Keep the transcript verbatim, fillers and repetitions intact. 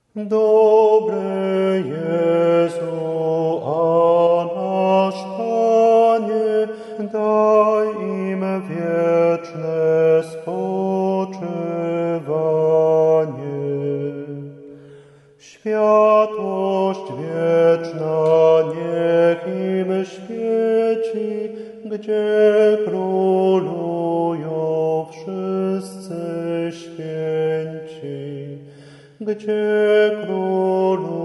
Dobry Jezu, a nasz Panie, daj im wieczne spoczywanie. Światłość wieczna niech im świeci, gdzie królują wszyscy święci, gdzie królują